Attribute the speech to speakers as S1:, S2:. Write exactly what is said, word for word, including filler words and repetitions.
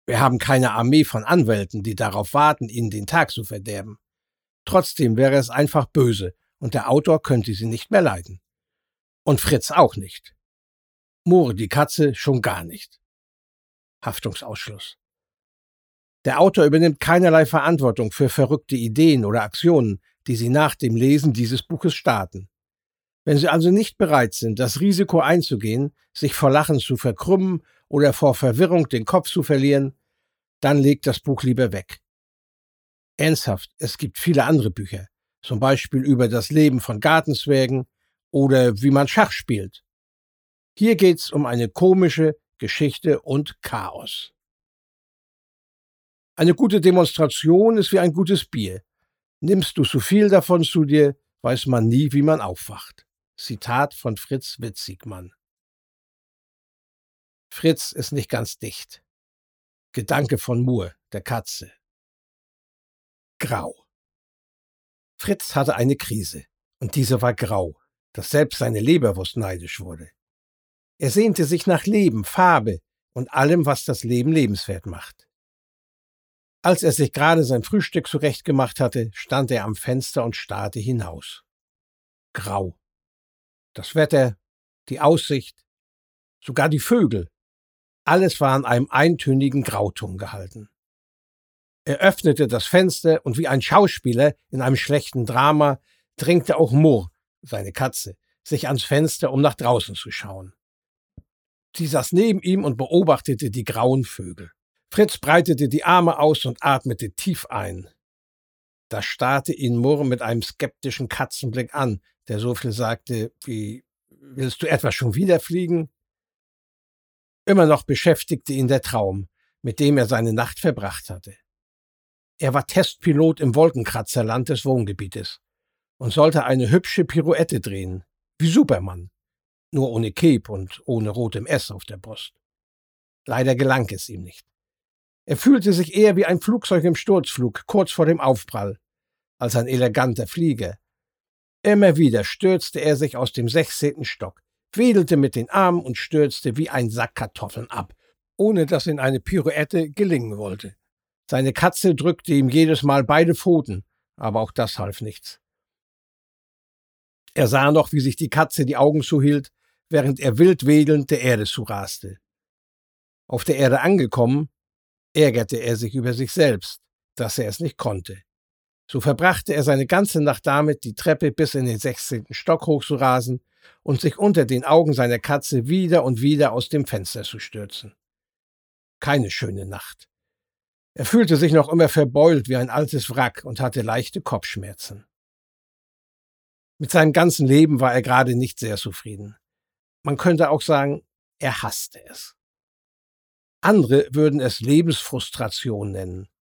S1: Wir haben keine Armee von Anwälten, die darauf warten, Ihnen den Tag zu verderben. Trotzdem wäre es einfach böse, und der Autor könnte Sie nicht mehr leiden. Und Fritz auch nicht. Moore, die Katze, schon gar nicht. Haftungsausschluss. Der Autor übernimmt keinerlei Verantwortung für verrückte Ideen oder Aktionen, die Sie nach dem Lesen dieses Buches starten. Wenn Sie also nicht bereit sind, das Risiko einzugehen, sich vor Lachen zu verkrümmen oder vor Verwirrung den Kopf zu verlieren, dann legt das Buch lieber weg. Ernsthaft, es gibt viele andere Bücher, zum Beispiel über das Leben von Gartenzwergen oder wie man Schach spielt. Hier geht's um eine komische Geschichte und Chaos. Eine gute Demonstration ist wie ein gutes Bier. Nimmst du zu viel davon zu dir, weiß man nie, wie man aufwacht. Zitat von Fritz Witzigmann. Fritz ist nicht ganz dicht. Gedanke von Moore, der Katze. Grau. Fritz hatte eine Krise, und diese war grau, dass selbst seine Leberwurst neidisch wurde. Er sehnte sich nach Leben, Farbe und allem, was das Leben lebenswert macht. Als er sich gerade sein Frühstück zurechtgemacht hatte, stand er am Fenster und starrte hinaus. Grau. Das Wetter, die Aussicht, sogar die Vögel, alles war in einem eintönigen Grauton gehalten. Er öffnete das Fenster und wie ein Schauspieler in einem schlechten Drama drängte auch Moore, seine Katze, sich ans Fenster, um nach draußen zu schauen. Sie saß neben ihm und beobachtete die grauen Vögel. Fritz breitete die Arme aus und atmete tief ein. Da starrte ihn Moore mit einem skeptischen Katzenblick an, der so viel sagte wie: »Willst du etwa schon wieder fliegen?« Immer noch beschäftigte ihn der Traum, mit dem er seine Nacht verbracht hatte. Er war Testpilot im Wolkenkratzerland des Wohngebietes und sollte eine hübsche Pirouette drehen, wie Superman, nur ohne Cape und ohne rotem S auf der Brust. Leider gelang es ihm nicht. Er fühlte sich eher wie ein Flugzeug im Sturzflug, kurz vor dem Aufprall, als ein eleganter Flieger. Immer wieder stürzte er sich aus dem sechzehnten Stock, wedelte mit den Armen und stürzte wie ein Sack Kartoffeln ab, ohne dass ihm eine Pirouette gelingen wollte. Seine Katze drückte ihm jedes Mal beide Pfoten, aber auch das half nichts. Er sah noch, wie sich die Katze die Augen zuhielt, während er wild wedelnd der Erde zuraste. Auf der Erde angekommen, ärgerte er sich über sich selbst, dass er es nicht konnte. So verbrachte er seine ganze Nacht damit, die Treppe bis in den sechzehnten Stock hochzurasen und sich unter den Augen seiner Katze wieder und wieder aus dem Fenster zu stürzen. Keine schöne Nacht. Er fühlte sich noch immer verbeult wie ein altes Wrack und hatte leichte Kopfschmerzen. Mit seinem ganzen Leben war er gerade nicht sehr zufrieden. Man könnte auch sagen, er hasste es. Andere würden es Lebensfrustration nennen.